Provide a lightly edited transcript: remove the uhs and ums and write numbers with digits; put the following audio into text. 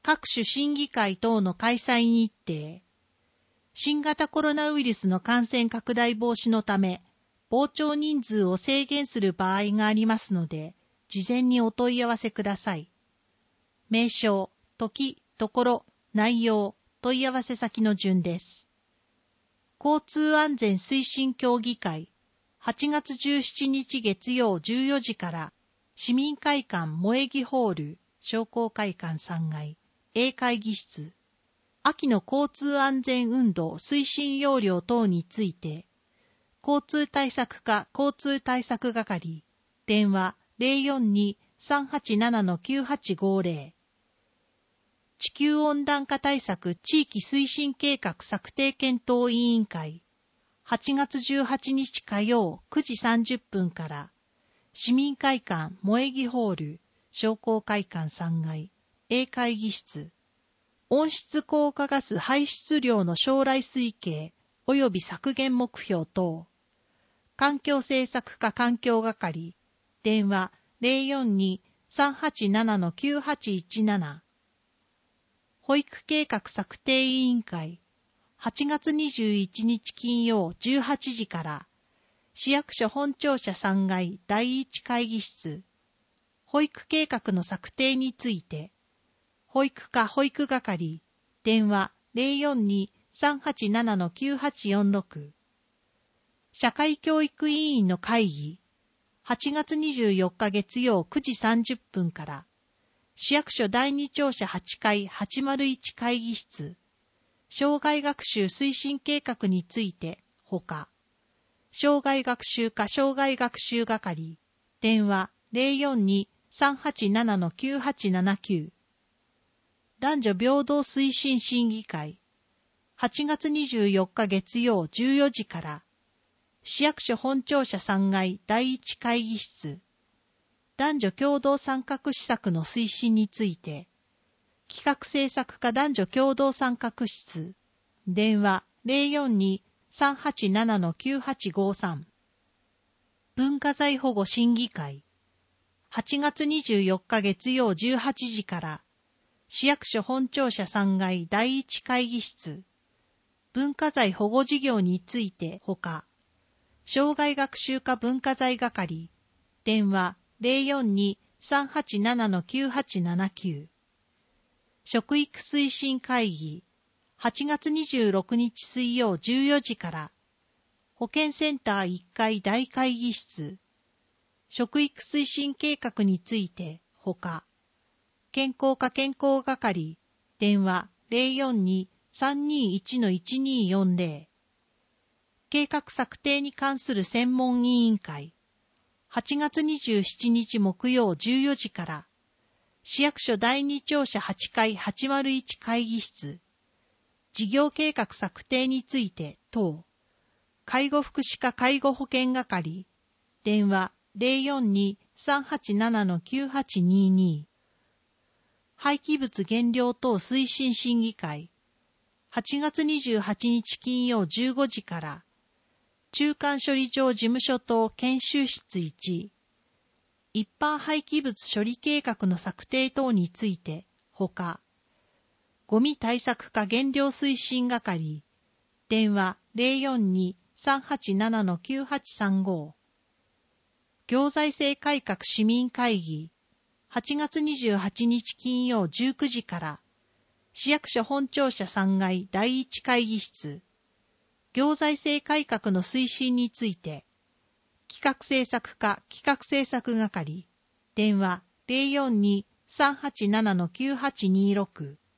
各種審議会等の開催日程。新型コロナウイルスの感染拡大防止のため、傍聴人数を制限する場合がありますので、事前にお問い合わせください。名称、時、ところ、内容、問い合わせ先の順です。交通安全推進協議会、8月17日月曜14時から、市民会館萌木ホール、商工会館3階、A 会議室。秋の交通安全運動推進要領等について、交通対策課交通対策係、電話 042-387-9850。地球温暖化対策地域推進計画策定検討委員会、8月18日火曜9時30分から、市民会館萌木ホール、商工会館3階、A 会議室。温室効果ガス排出量の将来推計及び削減目標等。環境政策課環境係、電話 042-387-9817。保育計画策定委員会、8月21日金曜18時から、市役所本庁舎3階第1会議室。保育計画の策定について、保育課保育係、電話 042-387-9846。社会教育委員の会議、8月24日月曜9時30分から、市役所第2庁舎8階801会議室、障害学習推進計画について、ほか、障害学習課障害学習係、電話 042-387-9879。男女平等推進審議会、8月24日月曜14時から、市役所本庁舎3階第1会議室、男女共同参画施策の推進について、企画政策課男女共同参画室、電話 042-387-9853。文化財保護審議会、8月24日月曜18時から、市役所本庁舎3階第1会議室、文化財保護事業についてほか、障害学習課文化財係、電話 042-387-9879。食育推進会議、8月26日水曜14時から、保健センター1階大会議室、食育推進計画についてほか、健康課健康係、電話 042-321-1240。計画策定に関する専門委員会、8月27日木曜14時から、市役所第2庁舎8階801会議室、事業計画策定について等、介護福祉課介護保険係、電話 042-387-9822。廃棄物減量等推進審議会、8月28日金曜15時から、中間処理場事務所等研修室1、一般廃棄物処理計画の策定等について、ほか、ゴミ対策課減量推進係、電話 042-387-9835。行財政改革市民会議、8月28日金曜19時から、市役所本庁舎3階第1会議室、行財政改革の推進について、企画政策課企画政策係、電話 042-387-9826。